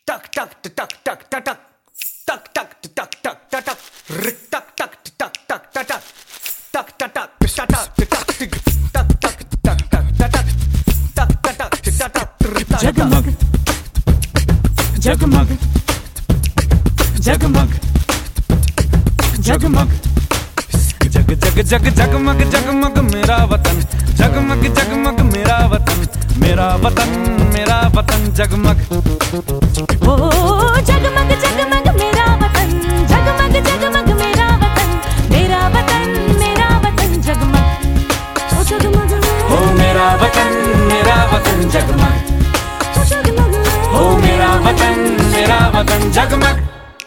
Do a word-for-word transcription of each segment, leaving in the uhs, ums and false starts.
टक टक टक टक टक टक टक टक टक टक टक टक रिक टक टक टक टक टक टक टक टक टक टक टक टक टक टक टक टक जगमग जगमग जगमग जगमग जग जग जग जगमग जगमग मेरा वतन जगमग जगमग मेरा वतन मेरा वतन मेरा वतन जगमग ओ जगमग जगमग मेरा वतन जगमग जगमग मेरा वतन मेरा वतन मेरा वतन जगमग ओ जगमग हो मेरा वतन मेरा वतन जगमग ओ जगमग हो मेरा वतन मेरा वतन जगमग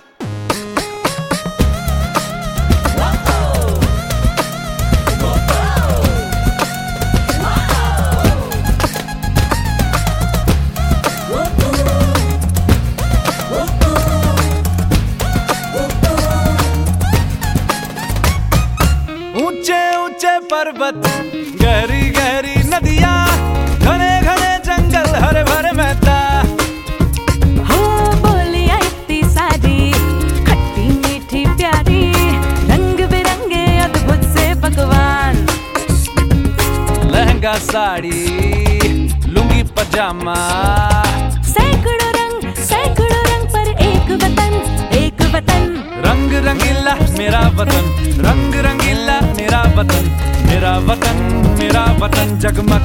ऊंचे ऊंचे पर्वत गहरी गहरी नदियां घने घने जंगल हरे भरे मैदान हो बोलियां इतनी सारी खट्टी मीठी प्यारी रंग बिरंगे अद्भुत से पकवान लहंगा साड़ी लुंगी पजामा सैकड़ों रंग सैकड़ों रंग पर एक वतन एक वतन रंग रंगीला मेरा वतन रंग रंगीला मेरा वतन मेरा वतन मेरा वतन जगमग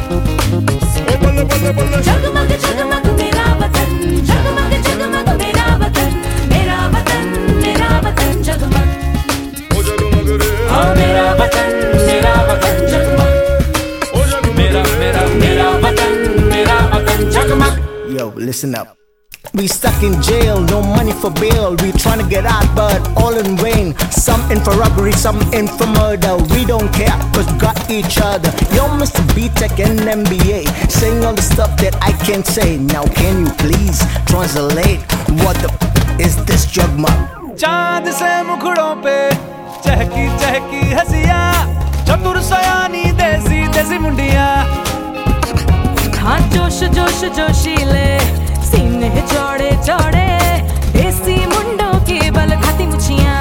जगमग जगमग मेरा वतन जगमग जगमग मेरा वतन मेरा वतन मेरा वतन जगमग हाँ मेरा वतन मेरा वतन जगमग मेरा मेरा मेरा वतन मेरा वतन जगमग Yo, listen up. We stuck in jail, no money for bail. We trying to get out, but all in vain. Some in for robbery, some in for murder. We don't care, cause we got each other. Yo, Mister B-Tech and M B A, saying all the stuff that I can't say. Now can you please translate? What the f- is this jugmug? चांद से मुखड़ों पे चहकी चहकी हंसिया चतुर सयानी देसी देसी मुंडिया हाँ जोश जोश जोशीले सीने चौड़े चौड़े देसी मुंडों के बल खाती मुछियां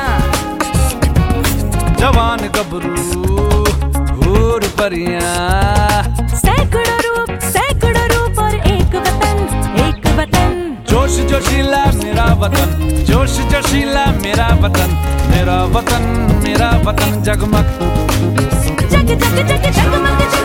जवान गबरू हूर परियां सैकड़ों रूप सैकड़ों रूप और एक वतन एक वतन जोश जोशीला मेरा वतन जोश जोशीला मेरा वतन मेरा वतन मेरा वतन जगमग जग जग जग जगमग जगमग